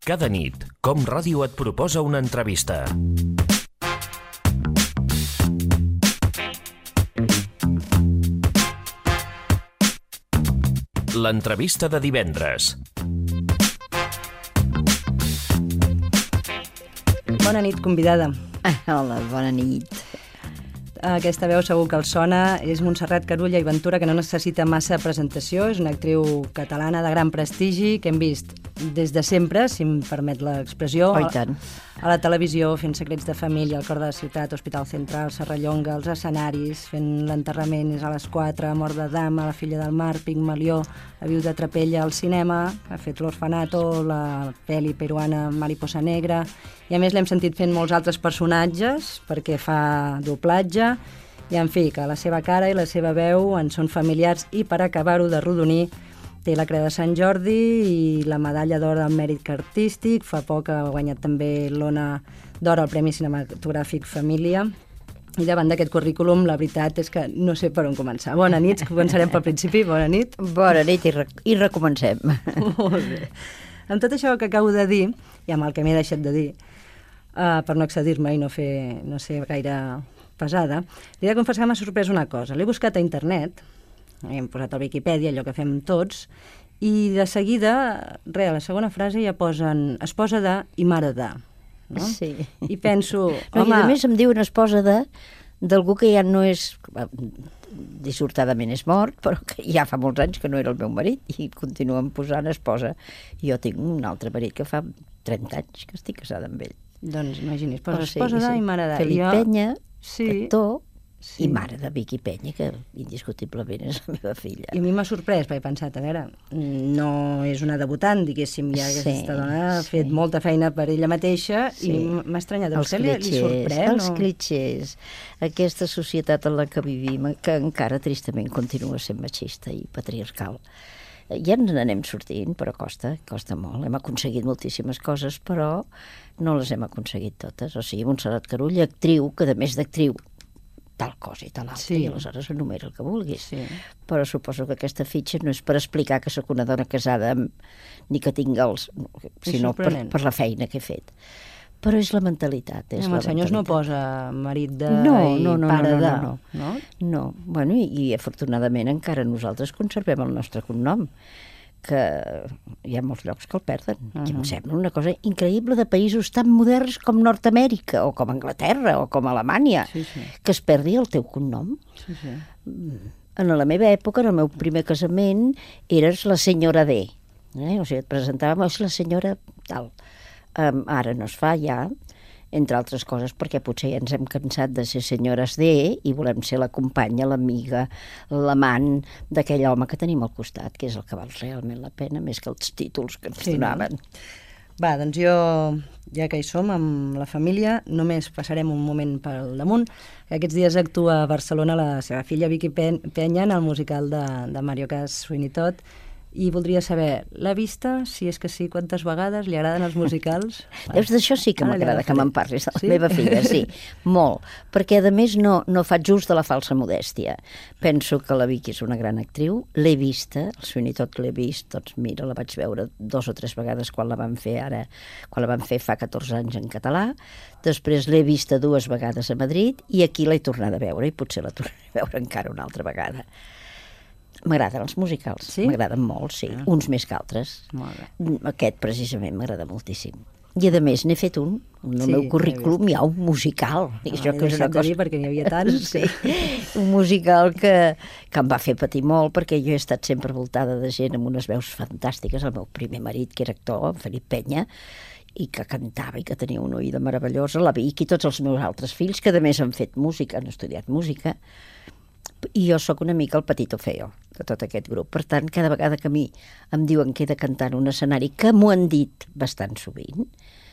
Cada nit, Com Ràdio et proposa una entrevista. L'entrevista de divendres. Bona nit, convidada. Hola, bona nit. Aquesta veu segur que els sona. És Montserrat Carulla i Ventura, que no necessita massa presentació. És una actriu catalana de gran prestigi que hem vist des de sempre, si em permet l'expressió. Oh, i tant. A la televisió, fent Secrets de família, al cor de la ciutat, Hospital Central, Serrallonga, els escenaris, fent l'enterrament, és a les 4, Mort de dama, La filla del mar, Pigmalió, La viuda de Trapella, al cinema, ha fet L'orfanato, la pel·li peruana Mariposa negra, i a més l'hem sentit fent molts altres personatges perquè fa doblatge, i en fi, que la seva cara i la seva veu en són familiars, i per acabar-ho de rodonir té la Creu de Sant Jordi i la medalla d'or al mèrit artístic. Fa poc ha guanyat també l'Ona d'Or al Premi Cinematogràfic Família. I davant d'aquest currículum, la veritat és que no sé per on començar. Bona nit, començarem pel principi. Bona nit. Bona nit i recomencem. Molt bé. Amb tot això que acabo de dir, i amb el que m'he deixat de dir, per no excedir-me i no ser gaire pesada, li he de confessar que m'ha sorprès una cosa. L'he buscat a internet, hem posat al Viquipèdia, allò que fem tots, i de seguida, a la segona frase ja posen esposa de i mare de. No? Sí. I penso, no, home... I a més em diuen esposa d'algú que ja no és... dissortadament és mort, però que ja fa molts anys que no era el meu marit, i continuen posant esposa. Jo tinc un altre marit que fa 30 anys que estic casada amb ell. Doncs imagini's, posa esposa de i mare de. Felip Penya, sí. Actor, sí. I mare de Vicky Penya, que indiscutiblement és la meva filla. I a mi m'ha sorprès, perquè he pensat, a veure, no és una debutant, diguéssim, ja que aquesta dona ha fet molta feina per ella mateixa, i m'ha estranyat. A vostè li sorprèn? Els clitxers, aquesta societat en la que vivim, que encara tristament continua sent machista i patriarcal. Ja ens n'anem sortint, però costa molt. Hem aconseguit moltíssimes coses, però no les hem aconseguit totes. O sigui, Montserrat Carulla, actriu, que a més d'actriu, tal cosa i tal altra, i aleshores enumera el que vulguis. Sí. Però suposo que aquesta fitxa no és per explicar que sóc una dona casada ni que tinc sinó per la feina que he fet. Però és la mentalitat. Els senyors no posa marit de i pare de. No. Bueno, i afortunadament encara nosaltres conservem el nostre cognom, que hi ha molts llocs que el perden. I em sembla una cosa increïble de països tan moderns com Nord-Amèrica, o com Anglaterra, o com Alemanya, que es perdi el teu cognom. En la meva època, en el meu primer casament, eres la senyora D. O sigui, et presentàvem, és la senyora tal. Ara no es fa ja, entre altres coses perquè potser ja ens hem cansat de ser senyores D i volem ser la companya, l'amiga, l'amant d'aquell home que tenim al costat, que és el que val realment la pena, més que els títols que ens donaven. Va, doncs jo, ja que hi som, amb la família, només passarem un moment pel damunt. Aquests dies actua a Barcelona la seva filla Vicky Penya en el musical de Mario Cas, Sweeney Todd, i voldria saber, l'ha vista? Si és que sí, quantes vegades? Li agraden els musicals? Veus, d'això sí que m'agrada que me'n parlis, de la meva filla, sí, molt. Perquè, a més, no faig ús de la falsa modèstia. Penso que la Vicky és una gran actriu, l'he vista, el Sweeney Todd l'he vist, doncs mira, la vaig veure 2 o 3 vegades quan la van fer fa 14 anys en català, després l'he vista 2 vegades a Madrid, i aquí l'he tornada a veure, i potser la tornaré a veure encara una altra vegada. M'agraden els musicals, m'agraden molt, sí, uns més que altres. Aquest, precisament, m'agrada moltíssim. I, a més, n'he fet un. En el meu currículum hi ha un musical. L'he deixat de dir perquè n'hi havia tants. Un musical que em va fer patir molt, perquè jo he estat sempre voltada de gent amb unes veus fantàstiques. El meu primer marit, que era actor, en Felip Penya, i que cantava i que tenia una oïda meravellosa, la Vicky i tots els meus altres fills, que a més han fet música, han estudiat música, i jo sóc una mica el Patito Feo de tot aquest grup. Per tant, cada vegada que a mi em diuen que he de cantar en un escenari, que m'ho han dit bastant sovint,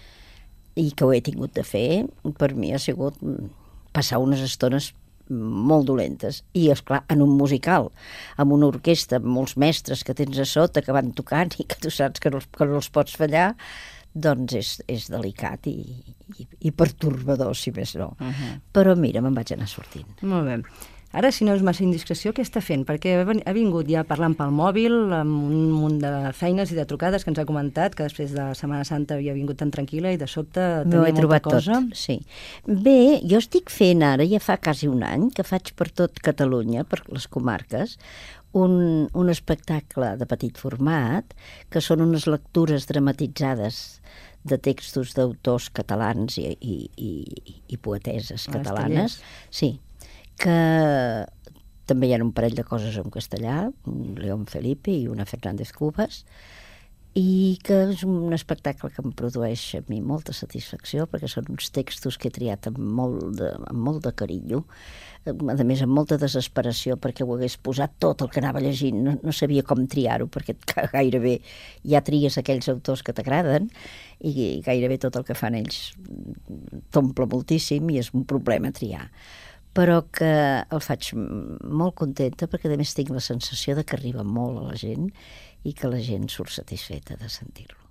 i que ho he tingut de fer, per mi ha sigut passar unes estones molt dolentes. I, esclar, en un musical, amb una orquestra, amb molts mestres que tens a sota, que van tocant i que tu saps que no els pots fallar, doncs és delicat i pertorbador, si més no. Però mira, me'n vaig anar sortint. Molt bé. Ara, si no és massa indiscreció, què està fent? Perquè ha vingut ja parlant pel mòbil, amb un munt de feines i de trucades que ens ha comentat, que després de la Setmana Santa havia vingut tan tranquil·la i de sobte tenia molta cosa. Tot, sí. Bé, jo estic fent ara, ja fa quasi un any, que faig per tot Catalunya, per les comarques, un espectacle de petit format, que són unes lectures dramatitzades de textos d'autors catalans i poeteses catalanes. Sí, que també hi ha un parell de coses en castellà, un León Felipe i una Fernández Cubas, i que és un espectacle que em produeix a mi molta satisfacció, perquè són uns textos que he triat amb molt de carinyo, a més amb molta desesperació, perquè ho hagués posat tot el que anava llegint, no sabia com triar-ho, perquè gairebé ja tries aquells autors que t'agraden, i gairebé tot el que fan ells t'omple moltíssim i és un problema triar. Però que el faig molt contenta perquè a més tinc la sensació de que arriba molt a la gent i que la gent surt satisfeta de sentir-lo.